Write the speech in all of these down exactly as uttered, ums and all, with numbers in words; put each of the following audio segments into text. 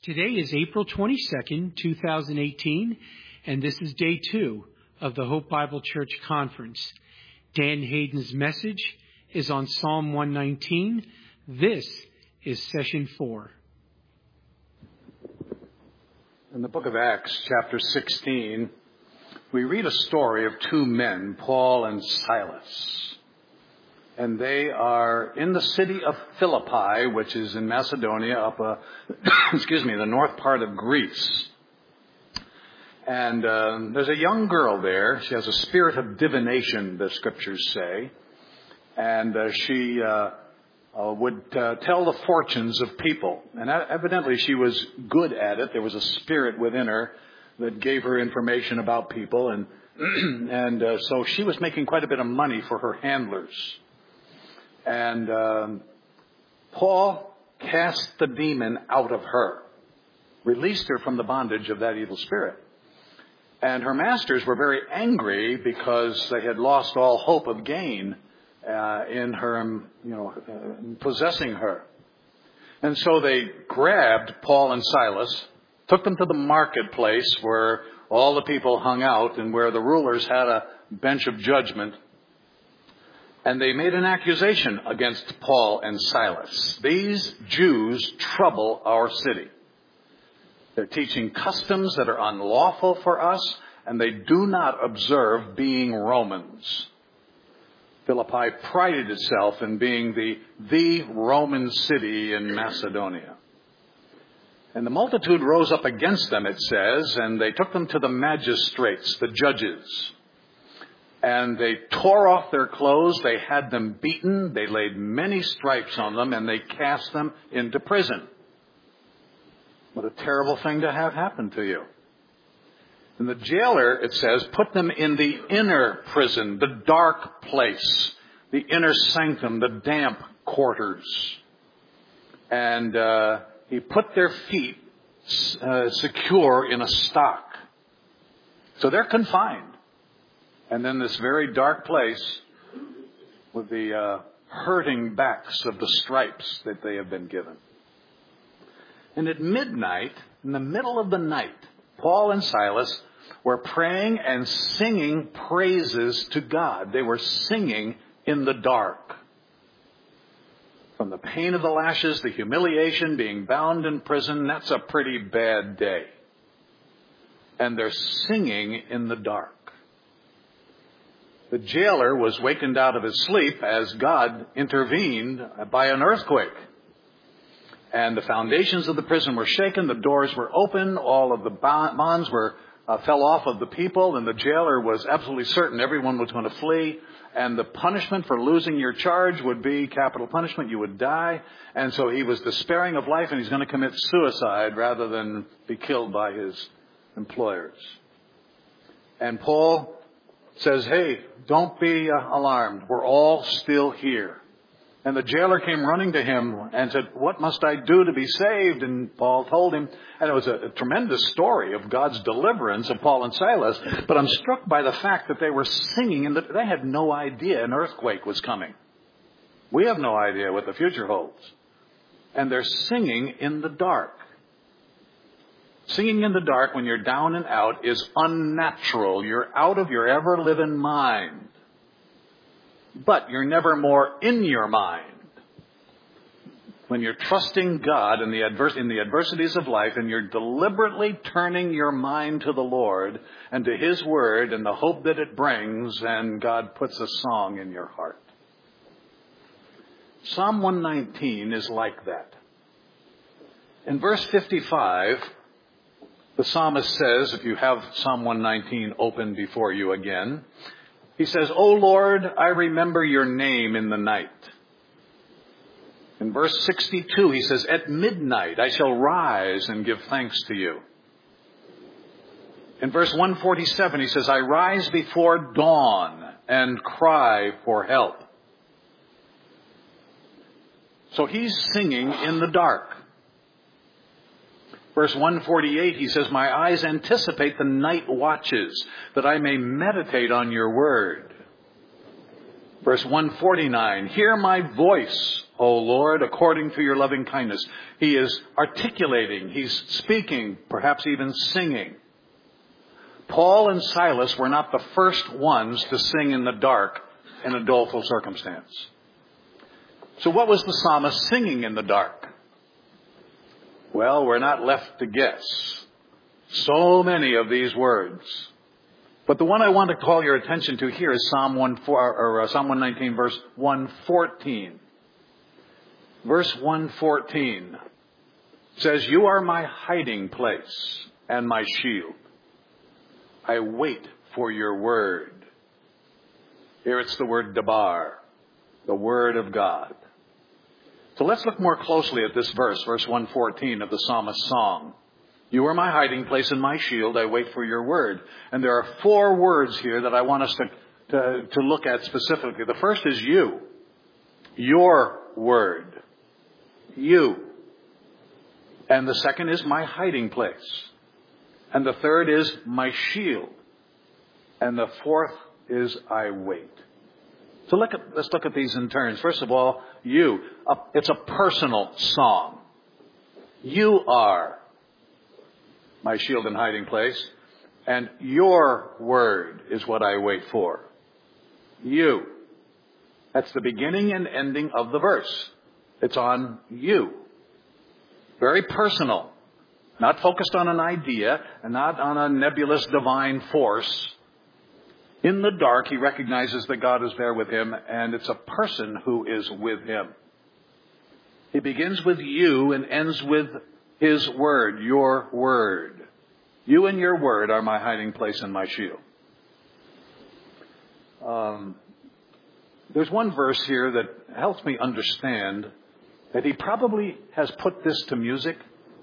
Today is April twenty-second, twenty eighteen, and this is day two of the Hope Bible Church Conference. Dan Hayden's message is on Psalm one nineteen. This is session four. In the book of Acts, chapter sixteen, we read a story of two men, Paul and Silas. And they are in the city of Philippi, which is in Macedonia, up a, excuse me, the north part of Greece. And uh, there's a young girl there. She has a spirit of divination, the scriptures say. And uh, she uh, uh, would uh, tell the fortunes of people. And evidently she was good at it. There was a spirit within her that gave her information about people. And, and uh, so she was making quite a bit of money for her handlers. And um, Paul cast the demon out of her, released her from the bondage of that evil spirit. And her masters were very angry because they had lost all hope of gain uh, in her, you know, uh, possessing her. And so they grabbed Paul and Silas, took them to the marketplace where all the people hung out and where the rulers had a bench of judgment. And they made an accusation against Paul and Silas. These Jews trouble our city. They're teaching customs that are unlawful for us, and they do not observe being Romans. Philippi prided itself in being the, the Roman city in Macedonia. And the multitude rose up against them, it says, and they took them to the magistrates, the judges. And they tore off their clothes, they had them beaten, they laid many stripes on them, and they cast them into prison. What a terrible thing to have happen to you. And the jailer, it says, put them in the inner prison, the dark place, the inner sanctum, the damp quarters. And uh, he put their feet uh, secure in a stock. So they're confined. And then this very dark place with the uh, hurting backs of the stripes that they have been given. And at midnight, in the middle of the night, Paul and Silas were praying and singing praises to God. They were singing in the dark. From the pain of the lashes, the humiliation, being bound in prison, that's a pretty bad day. And they're singing in the dark. The jailer was wakened out of his sleep as God intervened by an earthquake. And the foundations of the prison were shaken, the doors were open, all of the bonds were uh, fell off of the people, and the jailer was absolutely certain everyone was going to flee. And the punishment for losing your charge would be capital punishment. You would die. And so he was despairing of life, and he's going to commit suicide rather than be killed by his employers. And Paul says, hey, don't be uh, alarmed. We're all still here. And the jailer came running to him and said, what must I do to be saved? And Paul told him, and it was a, a tremendous story of God's deliverance of Paul and Silas. But I'm struck by the fact that they were singing and that they had no idea an earthquake was coming. We have no idea what the future holds. And they're singing in the dark. Singing in the dark when you're down and out is unnatural. You're out of your ever-living mind. But you're never more in your mind. When you're trusting God in the, advers- in the adversities of life and you're deliberately turning your mind to the Lord and to His Word and the hope that it brings, and God puts a song in your heart. Psalm one nineteen is like that. In verse fifty-five, the psalmist says, if you have Psalm one nineteen open before you again, he says, O Lord, I remember your name in the night. In verse sixty-two, he says, at midnight I shall rise and give thanks to you. In verse one forty-seven, he says, I rise before dawn and cry for help. So he's singing in the dark. Verse one forty-eight, he says, my eyes anticipate the night watches, that I may meditate on your word. Verse one forty-nine, hear my voice, O Lord, according to your loving kindness. He is articulating, he's speaking, perhaps even singing. Paul and Silas were not the first ones to sing in the dark in a doleful circumstance. So what was the psalmist singing in the dark? Well, we're not left to guess. So many of these words. But the one I want to call your attention to here is Psalm one four, or uh, Psalm one nineteen, verse one fourteen. Verse one fourteen says, "You are my hiding place and my shield. I wait for your word." Here it's the word dabar, the word of God. So let's look more closely at this verse, verse one fourteen of the psalmist's song. You are my hiding place and my shield. I wait for your word. And there are four words here that I want us to, to, to look at specifically. The first is you. Your word. You. And the second is my hiding place. And the third is my shield. And the fourth is I wait. So look at, let's look at these in turns. First of all, you. It's a personal song. You are my shield and hiding place, and your word is what I wait for. You. That's the beginning and ending of the verse. It's on you. Very personal. Not focused on an idea and not on a nebulous divine force. In the dark, he recognizes that God is there with him, and it's a person who is with him. He begins with you and ends with his word, your word. You and your word are my hiding place and my shield. Um, there's one verse here that helps me understand that he probably has put this to music.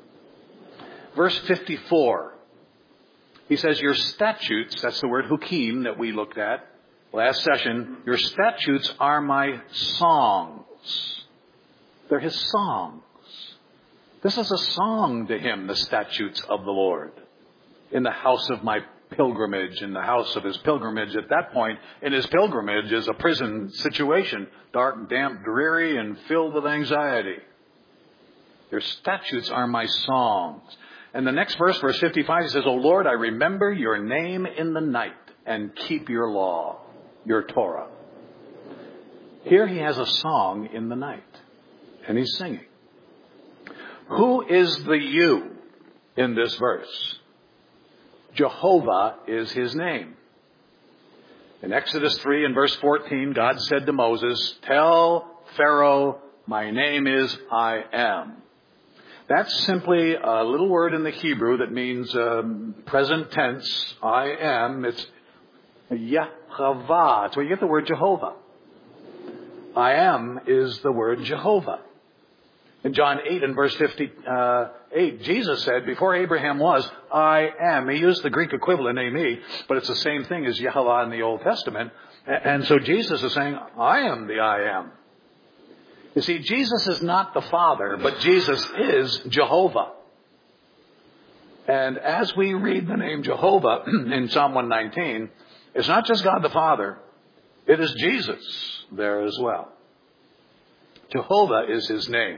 Verse fifty-four. He says, your statutes, that's the word hukim that we looked at last session, your statutes are my songs. They're his songs. This is a song to him, the statutes of the Lord. In the house of my pilgrimage, in the house of his pilgrimage. At that point, in his pilgrimage is a prison situation, dark, damp, dreary, and filled with anxiety. Your statutes are my songs. And the next verse, verse fifty-five, he says, O Lord, I remember your name in the night and keep your law, your Torah. Here he has a song in the night, and he's singing. Who is the you in this verse? Jehovah is his name. In Exodus three and verse fourteen, God said to Moses, tell Pharaoh, my name is I am. That's simply a little word in the Hebrew that means um, present tense, I am. It's Yehovah. That's where you get the word Jehovah. I am is the word Jehovah. In John eight and verse fifty-eight, Jesus said, before Abraham was, I am. He used the Greek equivalent, Ami, but it's the same thing as Yehovah in the Old Testament. And so Jesus is saying, I am the I am. You see, Jesus is not the Father, but Jesus is Jehovah. And as we read the name Jehovah in Psalm one nineteen, it's not just God the Father, it is Jesus there as well. Jehovah is his name.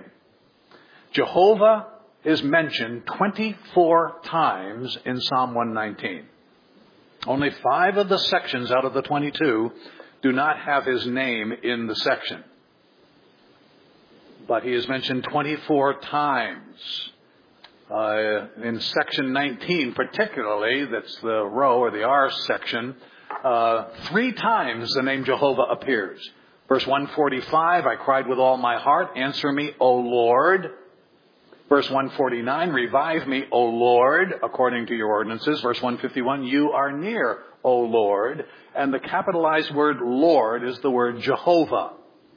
Jehovah is mentioned twenty-four times in Psalm one nineteen. Only five of the sections out of the twenty-two do not have his name in the section. But he is mentioned twenty-four times. Uh, in section nineteen particularly, that's the row or the R section, uh, three times the name Jehovah appears. Verse one forty-five, I cried with all my heart, answer me, O Lord. Verse one forty-nine, revive me, O Lord, according to your ordinances. Verse one fifty-one, you are near, O Lord. And the capitalized word Lord is the word Jehovah.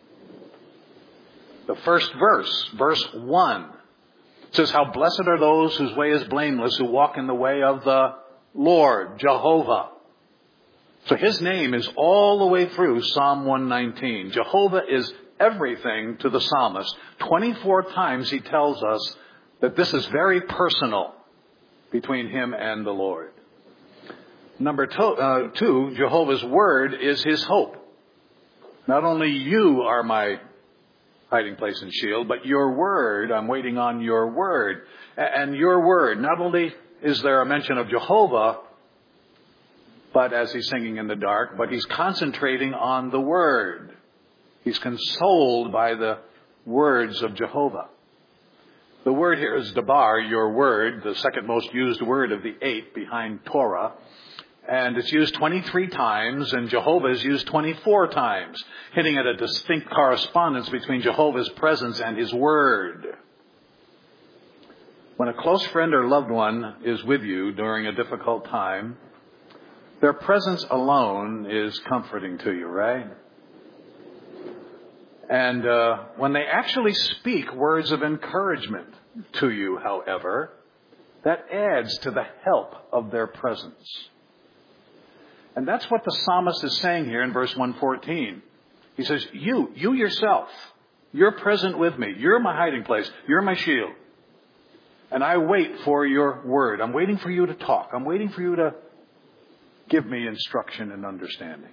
The first verse, verse one, says, how blessed are those whose way is blameless, who walk in the way of the Lord, Jehovah. So his name is all the way through Psalm one nineteen. Jehovah is everything to the psalmist. twenty-four times he tells us that this is very personal between him and the Lord. Number two, uh, two Jehovah's word is his hope. Not only you are my hiding place and shield, but your word, I'm waiting on your word. And your word, not only is there a mention of Jehovah, but as he's singing in the dark, but he's concentrating on the word. He's consoled by the words of Jehovah. The word here is dabar, your word, the second most used word of the eight behind Torah. And it's used twenty-three times, and Jehovah is used twenty-four times, hinting at a distinct correspondence between Jehovah's presence and his word. When a close friend or loved one is with you during a difficult time, their presence alone is comforting to you, right? And uh, when they actually speak words of encouragement to you, however, that adds to the help of their presence. And that's what the psalmist is saying here in verse one fourteen. He says, you, you yourself, you're present with me. You're my hiding place. You're my shield. And I wait for your word. I'm waiting for you to talk. I'm waiting for you to give me instruction and understanding.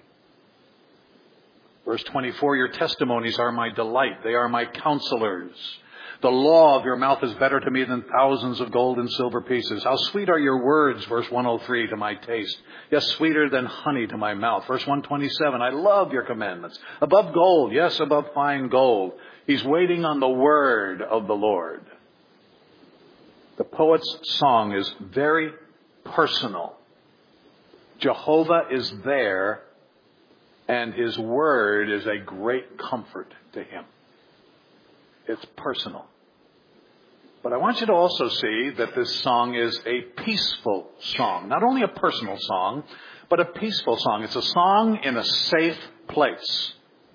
Verse twenty-four, your testimonies are my delight. They are my counselors. The law of your mouth is better to me than thousands of gold and silver pieces. How sweet are your words, verse one oh three, to my taste. Yes, sweeter than honey to my mouth. Verse one twenty-seven, I love your commandments. Above gold, yes, above fine gold. He's waiting on the word of the Lord. The poet's song is very personal. Jehovah is there, and his word is a great comfort to him. It's personal. But I want you to also see that this song is a peaceful song. Not only a personal song, but a peaceful song. It's a song in a safe place.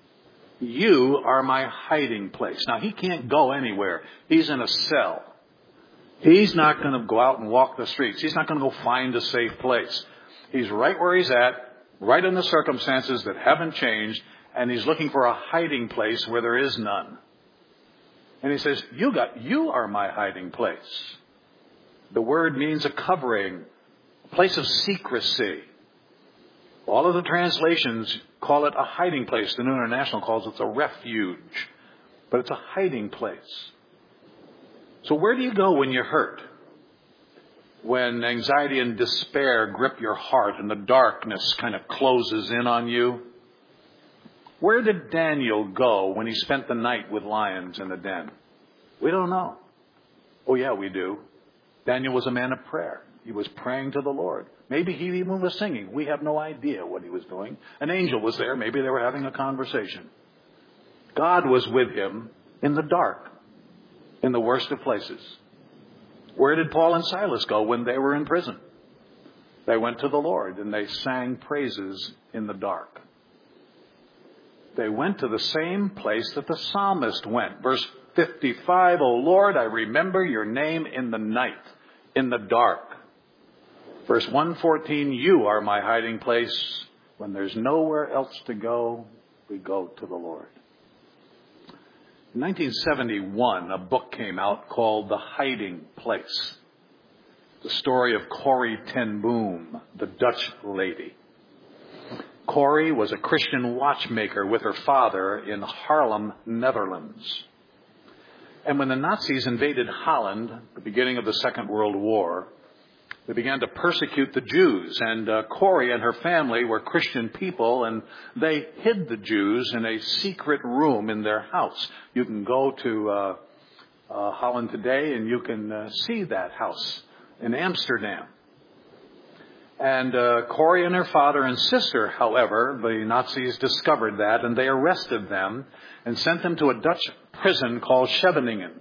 You are my hiding place. Now, he can't go anywhere. He's in a cell. He's not going to go out and walk the streets. He's not going to go find a safe place. He's right where he's at, right in the circumstances that haven't changed, and he's looking for a hiding place where there is none. And he says, you got, you are my hiding place. The word means a covering, a place of secrecy. All of the translations call it a hiding place. The New International calls it a refuge. But it's a hiding place. So where do you go when you're hurt? When anxiety and despair grip your heart and the darkness kind of closes in on you? Where did Daniel go when he spent the night with lions in the den? We don't know. Oh, yeah, we do. Daniel was a man of prayer. He was praying to the Lord. Maybe he even was singing. We have no idea what he was doing. An angel was there. Maybe they were having a conversation. God was with him in the dark, in the worst of places. Where did Paul and Silas go when they were in prison? They went to the Lord and they sang praises in the dark. They went to the same place that the psalmist went. Verse fifty-five, O Lord, I remember your name in the night, in the dark. Verse one fourteen, you are my hiding place. When there's nowhere else to go, we go to the Lord. In nineteen seventy-one, a book came out called The Hiding Place. The story of Corrie ten Boom, the Dutch lady. Corrie was a Christian watchmaker with her father in Haarlem, Netherlands. And when the Nazis invaded Holland, the beginning of the Second World War, they began to persecute the Jews. And uh, Corrie and her family were Christian people, and they hid the Jews in a secret room in their house. You can go to uh, uh, Holland today, and you can uh, see that house in Amsterdam. And uh, Corrie and her father and sister, however, the Nazis discovered that, and they arrested them and sent them to a Dutch prison called Scheveningen.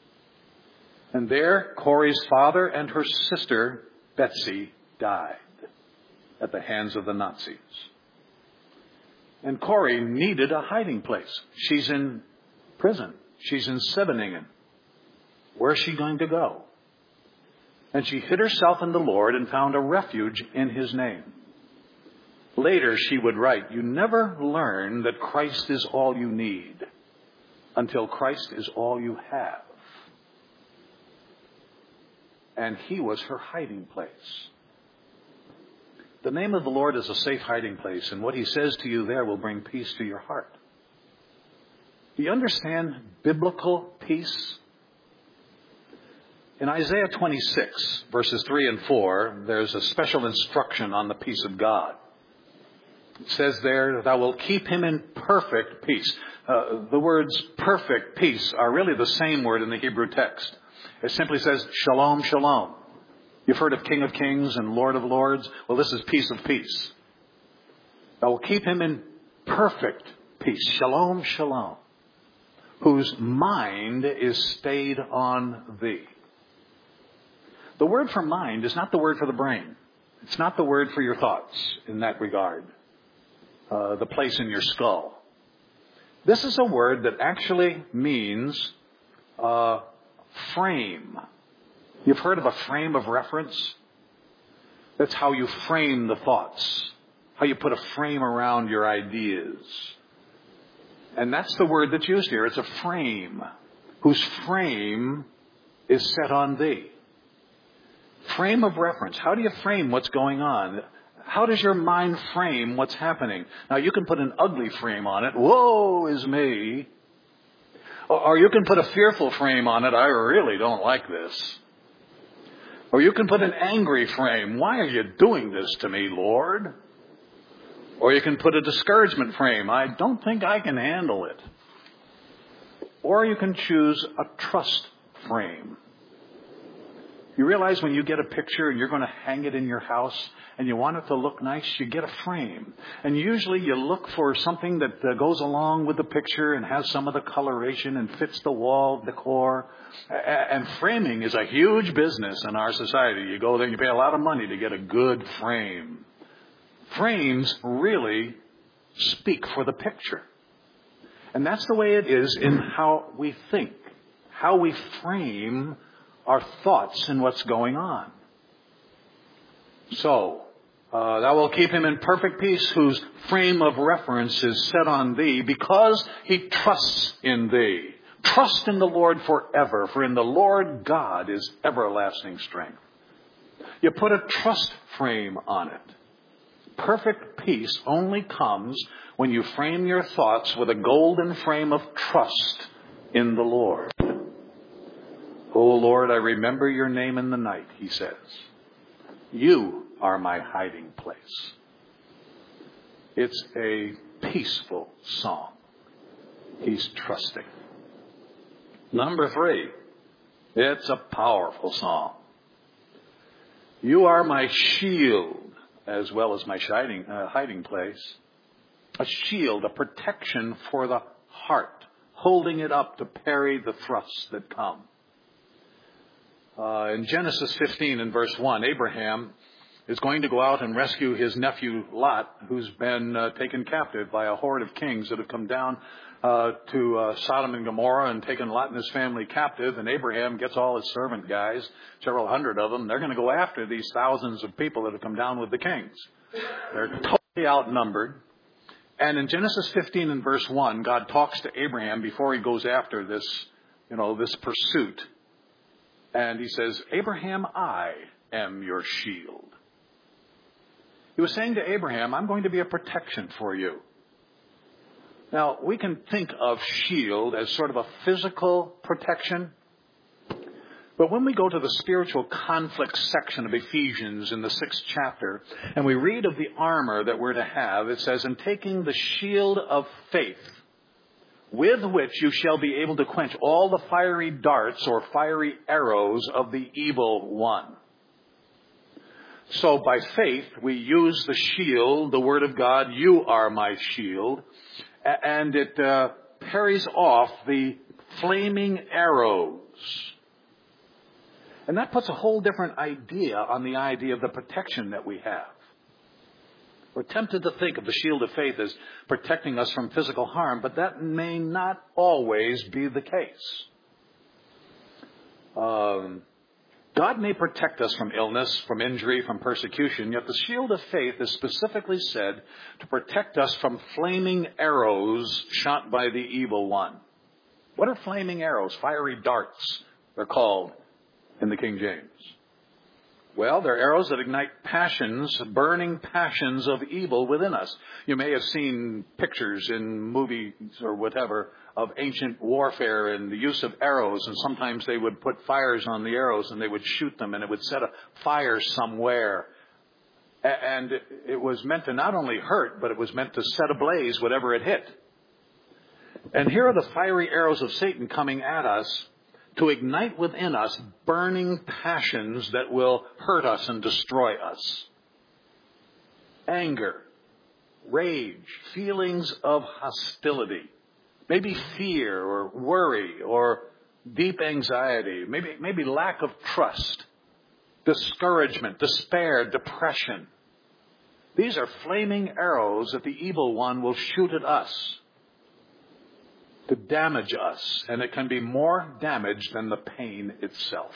And there, Corrie's father and her sister, Betsy, died at the hands of the Nazis. And Corrie needed a hiding place. She's in prison. She's in Scheveningen. Where's she going to go? And she hid herself in the Lord and found a refuge in his name. Later she would write, you never learn that Christ is all you need until Christ is all you have. And he was her hiding place. The name of the Lord is a safe hiding place, and what he says to you there will bring peace to your heart. Do you understand biblical peace? In Isaiah twenty-six, verses three and four, there's a special instruction on the peace of God. It says there, thou wilt keep him in perfect peace. Uh, the words perfect peace are really the same word in the Hebrew text. It simply says, shalom, shalom. You've heard of King of Kings and Lord of Lords. Well, this is peace of peace. Thou wilt keep him in perfect peace. Shalom, shalom. Whose mind is stayed on thee. The word for mind is not the word for the brain. It's not the word for your thoughts in that regard. Uh, the place in your skull. This is a word that actually means uh, frame. You've heard of a frame of reference? That's how you frame the thoughts. How you put a frame around your ideas. And that's the word that's used here. It's a frame. Whose frame is set on thee. Frame of reference. How do you frame what's going on? How does your mind frame what's happening? Now, you can put an ugly frame on it. Woe is me. Or you can put a fearful frame on it. I really don't like this. Or you can put an angry frame. Why are you doing this to me, Lord? Or you can put a discouragement frame. I don't think I can handle it. Or you can choose a trust frame. You realize when you get a picture and you're going to hang it in your house and you want it to look nice, you get a frame. And usually you look for something that uh, goes along with the picture and has some of the coloration and fits the wall decor. And framing is a huge business in our society. You go there and you pay a lot of money to get a good frame. Frames really speak for the picture. And that's the way it is in how we think, how we frame our thoughts and what's going on. So, uh, thou wilt keep him in perfect peace, whose frame of reference is set on thee, because he trusts in thee. Trust in the Lord forever, for in the Lord God is everlasting strength. You put a trust frame on it. Perfect peace only comes when you frame your thoughts with a golden frame of trust in the Lord. O Lord, I remember your name in the night, he says. You are my hiding place. It's a peaceful song. He's trusting. Number three, it's a powerful song. You are my shield as well as my hiding, uh, hiding place. A shield, a protection for the heart, holding it up to parry the thrusts that come. Uh, in Genesis fifteen and verse one, Abraham is going to go out and rescue his nephew Lot, who's been uh, taken captive by a horde of kings that have come down uh, to uh, Sodom and Gomorrah and taken Lot and his family captive. And Abraham gets all his servant guys, several hundred of them. They're going to go after these thousands of people that have come down with the kings. They're totally outnumbered. And in Genesis fifteen and verse one, God talks to Abraham before he goes after this, you know, this pursuit. And he says, Abraham, I am your shield. He was saying to Abraham, I'm going to be a protection for you. Now, we can think of shield as sort of a physical protection. But when we go to the spiritual conflict section of Ephesians in the sixth chapter, and we read of the armor that we're to have, it says, in taking the shield of faith, with which you shall be able to quench all the fiery darts or fiery arrows of the evil one. So by faith, we use the shield, the word of God, you are my shield, and it uh, parries off the flaming arrows. And that puts a whole different idea on the idea of the protection that we have. We're tempted to think of the shield of faith as protecting us from physical harm, but that may not always be the case. Um, God may protect us from illness, from injury, from persecution, yet the shield of faith is specifically said to protect us from flaming arrows shot by the evil one. What are flaming arrows? Fiery darts, they're called in the King James. Well, they're arrows that ignite passions, burning passions of evil within us. You may have seen pictures in movies or whatever of ancient warfare and the use of arrows, and sometimes they would put fires on the arrows and they would shoot them and it would set a fire somewhere. And it was meant to not only hurt, but it was meant to set ablaze whatever it hit. And here are the fiery arrows of Satan coming at us to ignite within us burning passions that will hurt us and destroy us. Anger, rage, feelings of hostility, maybe fear or worry or deep anxiety, maybe, maybe lack of trust, discouragement, despair, depression. These are flaming arrows that the evil one will shoot at us to damage us, and it can be more damage than the pain itself.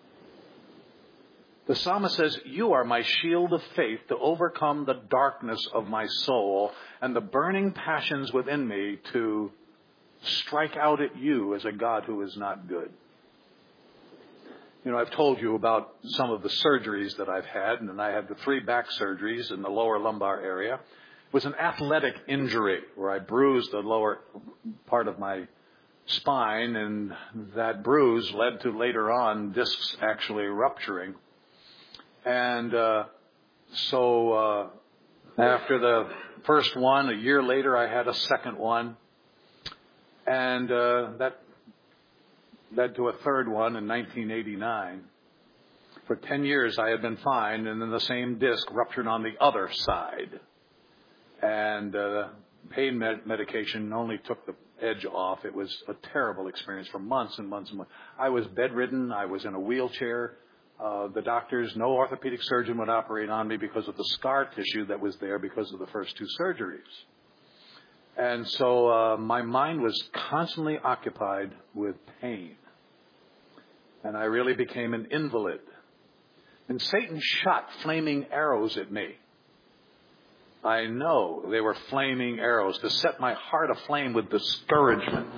The psalmist says, "You are my shield of faith to overcome the darkness of my soul and the burning passions within me to strike out at you as a God who is not good." You know, I've told you about some of the surgeries that I've had, and I had the three back surgeries in the lower lumbar area. It was an athletic injury where I bruised the lower part of my spine, and that bruise led to later on discs actually rupturing. And uh, so uh, after the first one, a year later, I had a second one, and uh, that led to a third one in nineteen eighty-nine. For ten years, I had been fine, and then the same disc ruptured on the other side. And uh, pain med- medication only took the edge off. It was a terrible experience for months and months and months. I was bedridden. I was in a wheelchair. Uh, the doctors, no orthopedic surgeon would operate on me because of the scar tissue that was there because of the first two surgeries. And so uh, my mind was constantly occupied with pain. And I really became an invalid. And Satan shot flaming arrows at me. I know they were flaming arrows to set my heart aflame with discouragement.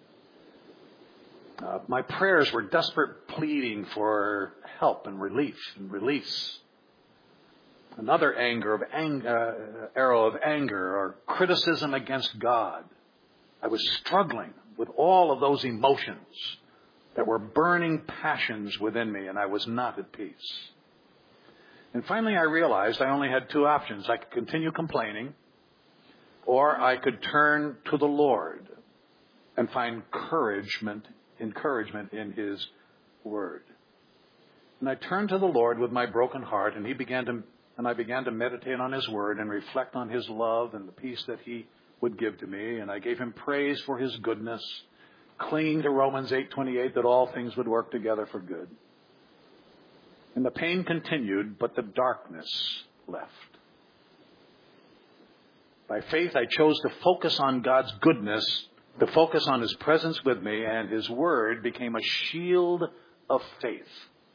Uh, my prayers were desperate pleading for help and relief and release. Another anger of ang- uh, arrow of anger or criticism against God. I was struggling with all of those emotions that were burning passions within me, and I was not at peace. And finally, I realized I only had two options. I could continue complaining, or I could turn to the Lord and find encouragement, encouragement in His Word. And I turned to the Lord with my broken heart, and He began to, and I began to meditate on His Word and reflect on His love and the peace that He would give to me. And I gave Him praise for His goodness, clinging to Romans eight twenty-eight that all things would work together for good. And the pain continued, but the darkness left. By faith, I chose to focus on God's goodness, to focus on His presence with me, and His Word became a shield of faith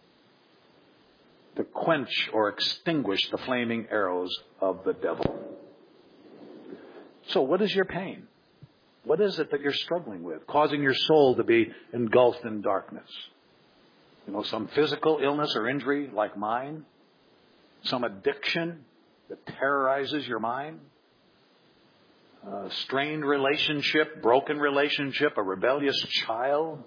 to quench or extinguish the flaming arrows of the devil. So what is your pain? What is it that you're struggling with, causing your soul to be engulfed in darkness? You know, some physical illness or injury like mine, some addiction that terrorizes your mind, a strained relationship, broken relationship, a rebellious child.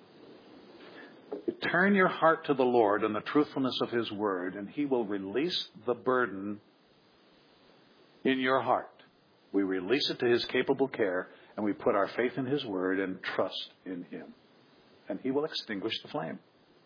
Turn your heart to the Lord and the truthfulness of His Word, and He will release the burden in your heart. We release it to His capable care, and we put our faith in His Word and trust in Him. And He will extinguish the flame.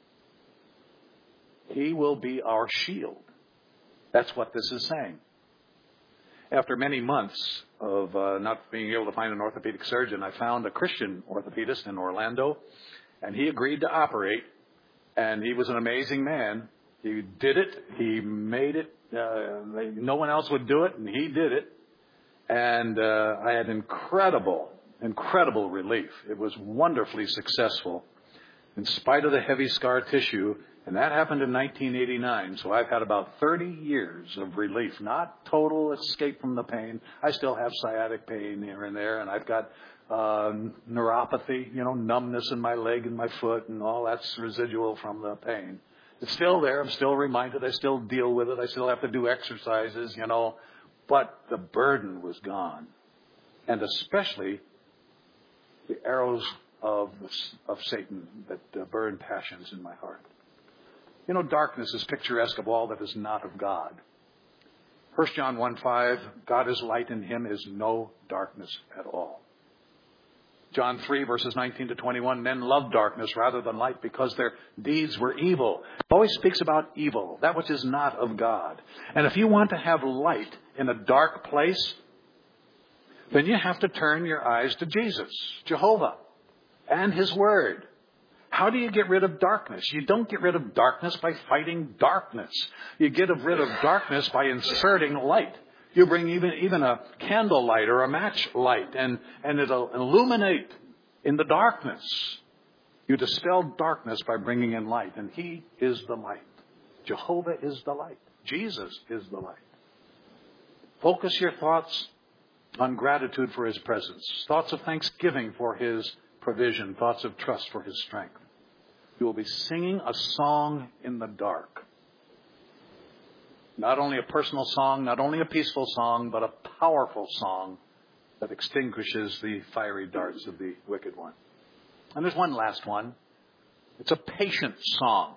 He will be our shield. That's what this is saying. After many months of uh, not being able to find an orthopedic surgeon, I found a Christian orthopedist in Orlando, and he agreed to operate, and he was an amazing man. He did it. He made it. Uh, no one else would do it, and he did it. And uh, I had incredible, incredible relief. It was wonderfully successful in spite of the heavy scar tissue. And that happened in nineteen eighty-nine. So I've had about thirty years of relief, not total escape from the pain. I still have sciatic pain here and there, and I've got uh, neuropathy, you know, numbness in my leg and my foot, and all that's residual from the pain. It's still there. I'm still reminded. I still deal with it. I still have to do exercises, you know. But the burden was gone. And especially the arrows of, of Satan that uh, burn passions in my heart. You know, darkness is picturesque of all that is not of God. First John one five, God is light, in him is no darkness at all. John three, verses nineteen to twenty-one, men love darkness rather than light because their deeds were evil. It always speaks about evil, that which is not of God. And if you want to have light in a dark place, then you have to turn your eyes to Jesus, Jehovah, and his word. How do you get rid of darkness? You don't get rid of darkness by fighting darkness. You get rid of darkness by inserting light. You bring even, even a candle light or a match light, and, and it'll illuminate in the darkness. You dispel darkness by bringing in light, and he is the light. Jehovah is the light. Jesus is the light. Focus your thoughts on gratitude for his presence, thoughts of thanksgiving for his provision, thoughts of trust for his strength. You will be singing a song in the dark. Not only a personal song, not only a peaceful song, but a powerful song that extinguishes the fiery darts of the wicked one. And there's one last one. It's a patient song.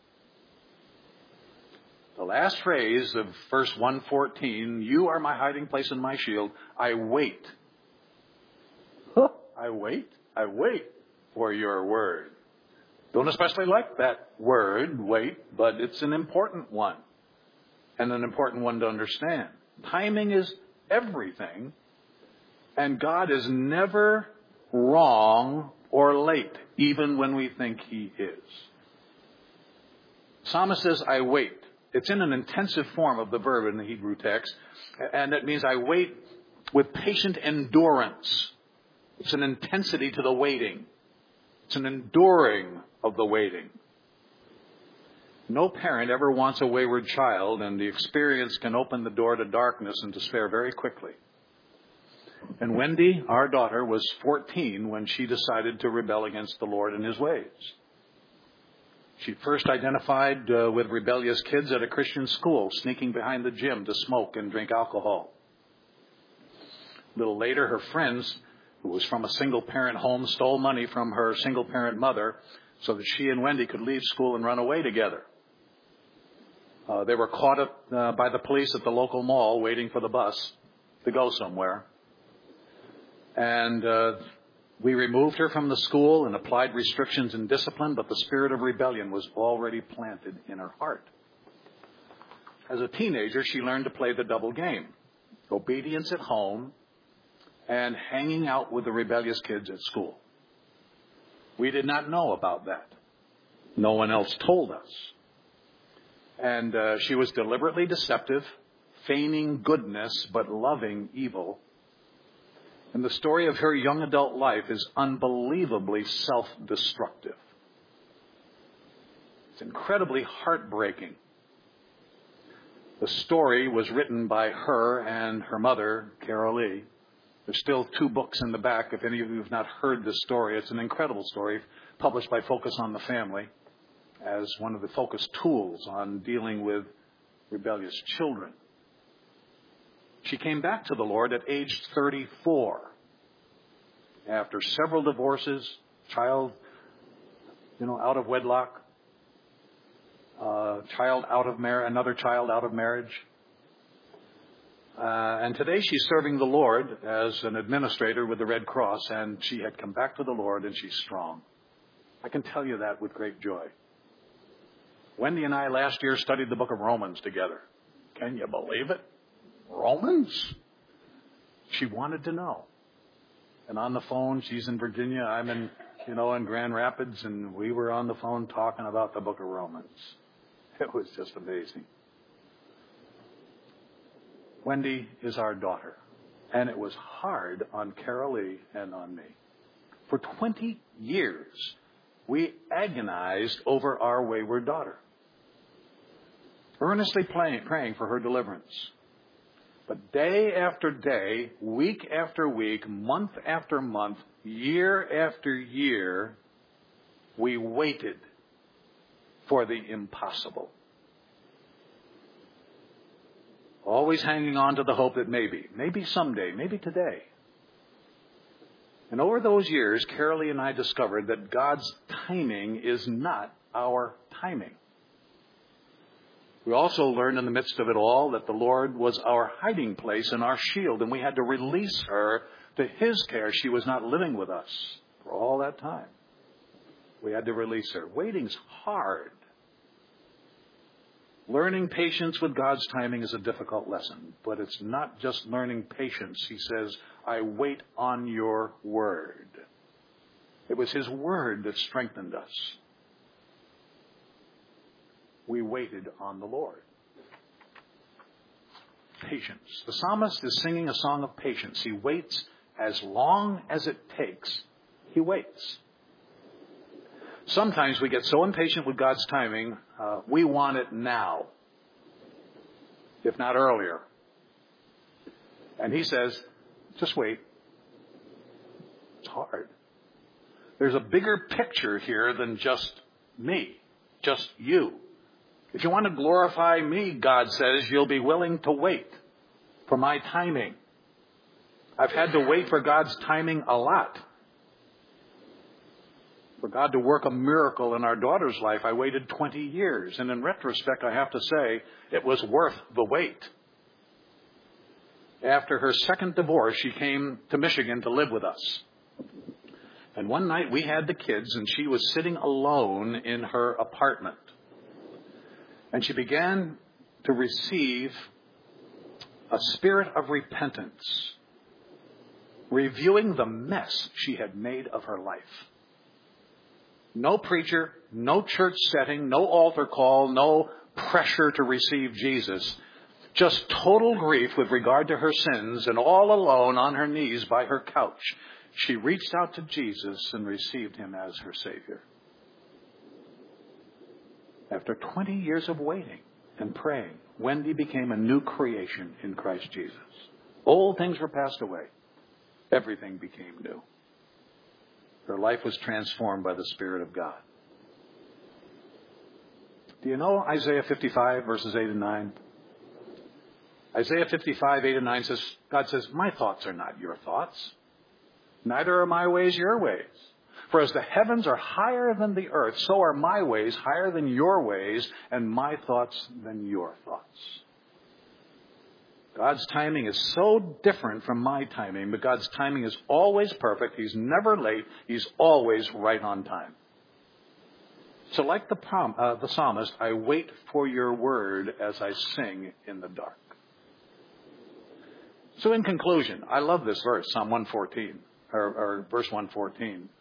The last phrase of verse one fourteen, you are my hiding place and my shield. I wait. Huh, I wait. I wait for your word. Don't especially like that word, wait, but it's an important one. And an important one to understand. Timing is everything. And God is never wrong or late, even when we think he is. Psalmist says, I wait. It's in an intensive form of the verb in the Hebrew text. And it means I wait with patient endurance. It's an intensity to the waiting. It's an enduring of the waiting. No parent ever wants a wayward child, and the experience can open the door to darkness and despair very quickly. And Wendy, our daughter, was fourteen when she decided to rebel against the Lord and his ways. She first identified uh, with rebellious kids at a Christian school, sneaking behind the gym to smoke and drink alcohol. A little later, her friends, who was from a single-parent home, stole money from her single-parent mother so that she and Wendy could leave school and run away together. Uh, they were caught up uh, by the police at the local mall waiting for the bus to go somewhere. And uh, we removed her from the school and applied restrictions and discipline, but the spirit of rebellion was already planted in her heart. As a teenager, she learned to play the double game. Obedience at home and hanging out with the rebellious kids at school. We did not know about that. No one else told us. And uh, she was deliberately deceptive, feigning goodness, but loving evil. And the story of her young adult life is unbelievably self-destructive. It's incredibly heartbreaking. The story was written by her and her mother, Carol Lee. There's still two books in the back. If any of you have not heard this story, it's an incredible story published by Focus on the Family as one of the Focus tools on dealing with rebellious children. She came back to the Lord at age thirty-four after several divorces, child, you know, out of wedlock, uh, child out of mar- another child out of marriage. Uh, and today she's serving the Lord as an administrator with the Red Cross, and she had come back to the Lord, and she's strong. I can tell you that with great joy. Wendy and I last year studied the book of Romans together. Can you believe it? Romans? She wanted to know. And on the phone, she's in Virginia, I'm in, you know, in Grand Rapids, and we were on the phone talking about the book of Romans. It was just amazing. Wendy is our daughter, and it was hard on Carol Lee and on me. For twenty years, we agonized over our wayward daughter, earnestly praying, praying for her deliverance. But day after day, week after week, month after month, year after year, we waited for the impossible. Always hanging on to the hope that maybe, maybe someday, maybe today. And over those years, Carolee and I discovered that God's timing is not our timing. We also learned in the midst of it all that the Lord was our hiding place and our shield, and we had to release her to His care. She was not living with us for all that time. We had to release her. Waiting's hard. Learning patience with God's timing is a difficult lesson, but it's not just learning patience. He says, I wait on your word. It was His word that strengthened us. We waited on the Lord. Patience. The psalmist is singing a song of patience. He waits as long as it takes. He waits. Sometimes we get so impatient with God's timing, uh, we want it now, if not earlier. And He says, just wait. It's hard. There's a bigger picture here than just me, just you. If you want to glorify me, God says, you'll be willing to wait for my timing. I've had to wait for God's timing a lot. For God to work a miracle in our daughter's life, I waited twenty years. And in retrospect, I have to say, it was worth the wait. After her second divorce, she came to Michigan to live with us. And one night we had the kids, and she was sitting alone in her apartment. And she began to receive a spirit of repentance, reviewing the mess she had made of her life. No preacher, no church setting, no altar call, no pressure to receive Jesus. Just total grief with regard to her sins, and all alone on her knees by her couch, she reached out to Jesus and received Him as her Savior. After twenty years of waiting and praying, Wendy became a new creation in Christ Jesus. Old things were passed away. Everything became new. Her life was transformed by the Spirit of God. Do you know Isaiah fifty-five, verses eight and nine? Isaiah fifty-five, eight and nine says, God says, my thoughts are not your thoughts. Neither are my ways your ways. For as the heavens are higher than the earth, so are my ways higher than your ways, and my thoughts than your thoughts. God's timing is so different from my timing, but God's timing is always perfect. He's never late. He's always right on time. So like the, prom, uh, the psalmist, I wait for your word as I sing in the dark. So in conclusion, I love this verse, Psalm one fourteen, or, or verse one fourteen.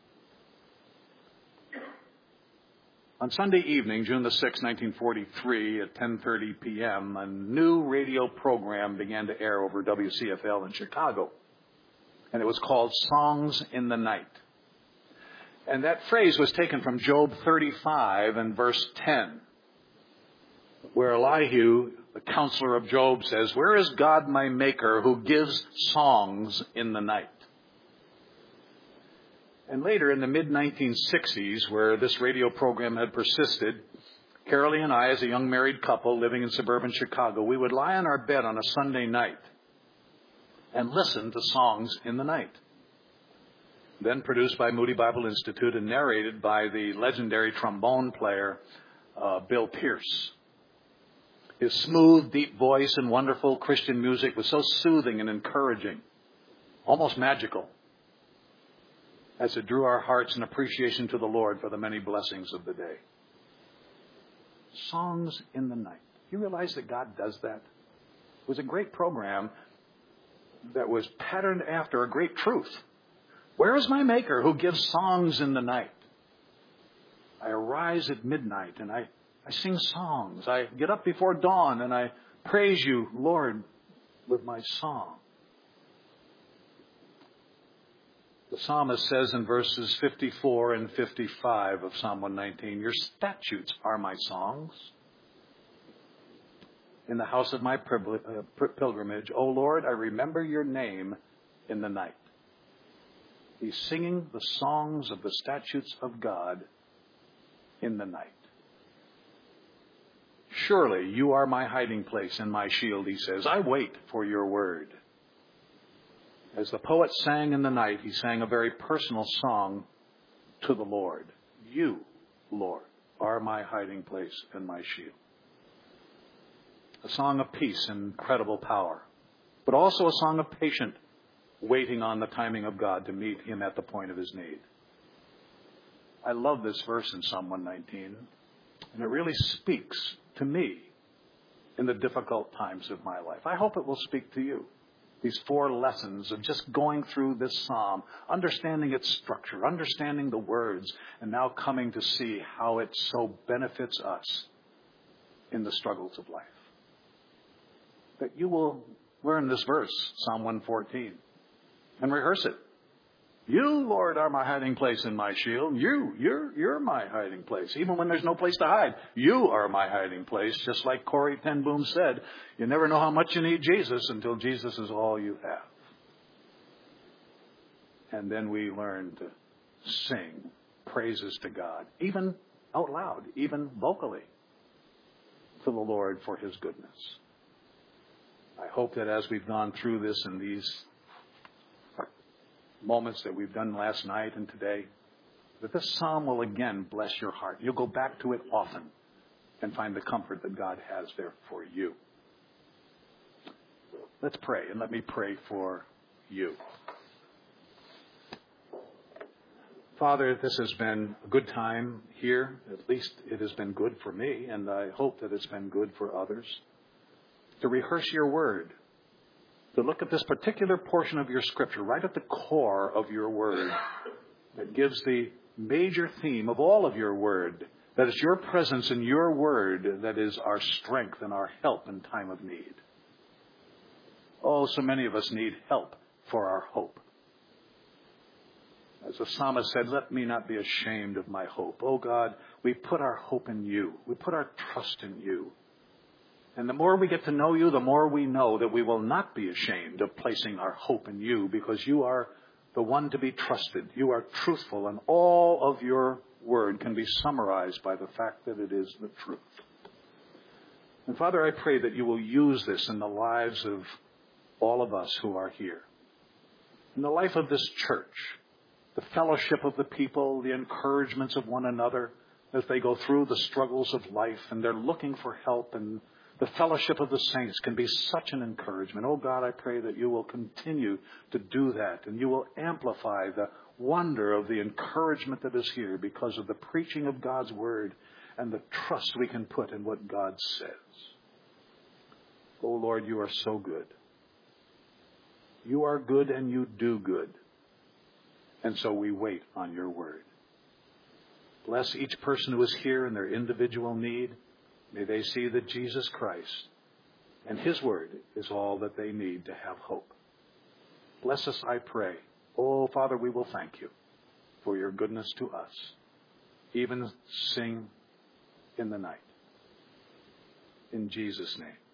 On Sunday evening, June the sixth, nineteen forty-three, at ten thirty p.m., a new radio program began to air over W C F L in Chicago. And it was called Songs in the Night. And that phrase was taken from Job thirty-five and verse ten, where Elihu, the counselor of Job, says, where is God my maker who gives songs in the night? And later, in the mid nineteen sixties, where this radio program had persisted, Carolee and I, as a young married couple living in suburban Chicago, we would lie on our bed on a Sunday night and listen to songs in the night. Then produced by Moody Bible Institute and narrated by the legendary trombone player, uh, Bill Pierce. His smooth, deep voice and wonderful Christian music was so soothing and encouraging, almost magical, as it drew our hearts in appreciation to the Lord for the many blessings of the day. Songs in the night. You realize that God does that? It was a great program that was patterned after a great truth. Where is my maker who gives songs in the night? I arise at midnight and I, I sing songs. I get up before dawn and I praise you, Lord, with my song. The psalmist says in verses fifty-four and fifty-five of Psalm one nineteen, your statutes are my songs. In the house of my pilgrimage, O Lord, I remember your name in the night. He's singing the songs of the statutes of God in the night. Surely you are my hiding place and my shield, he says. I wait for your word. As the poet sang in the night, he sang a very personal song to the Lord. You, Lord, are my hiding place and my shield. A song of peace and incredible power, but also a song of patient waiting on the timing of God to meet him at the point of his need. I love this verse in Psalm one nineteen, and it really speaks to me in the difficult times of my life. I hope it will speak to you. These four lessons of just going through this psalm, understanding its structure, understanding the words, and now coming to see how it so benefits us in the struggles of life. That you will learn this verse, Psalm one fourteen, and rehearse it. You, Lord, are my hiding place and my shield. You, you're, you're my hiding place. Even when there's no place to hide, you are my hiding place. Just like Corrie ten Boom said, you never know how much you need Jesus until Jesus is all you have. And then we learn to sing praises to God, even out loud, even vocally, to the Lord for his goodness. I hope that as we've gone through this in these moments that we've done last night and today, that this psalm will again bless your heart. You'll go back to it often and find the comfort that God has there for you. Let's pray, and let me pray for you. Father, this has been a good time here. At least it has been good for me, and I hope that it's been good for others. To rehearse your word, to look at this particular portion of your scripture, right at the core of your word, that gives the major theme of all of your word, that it's your presence in your word that is our strength and our help in time of need. Oh, so many of us need help for our hope. As the psalmist said, let me not be ashamed of my hope. Oh God, we put our hope in you. We put our trust in you. And the more we get to know you, the more we know that we will not be ashamed of placing our hope in you, because you are the one to be trusted. You are truthful, and all of your word can be summarized by the fact that it is the truth. And Father, I pray that you will use this in the lives of all of us who are here. In the life of this church, the fellowship of the people, the encouragements of one another as they go through the struggles of life and they're looking for help, and the fellowship of the saints can be such an encouragement. Oh God, I pray that you will continue to do that, and you will amplify the wonder of the encouragement that is here because of the preaching of God's word and the trust we can put in what God says. Oh Lord, you are so good. You are good and you do good. And so we wait on your word. Bless each person who is here in their individual need. May they see that Jesus Christ and his word is all that they need to have hope. Bless us, I pray. Oh, Father, we will thank you for your goodness to us. Even sing in the night. In Jesus' name.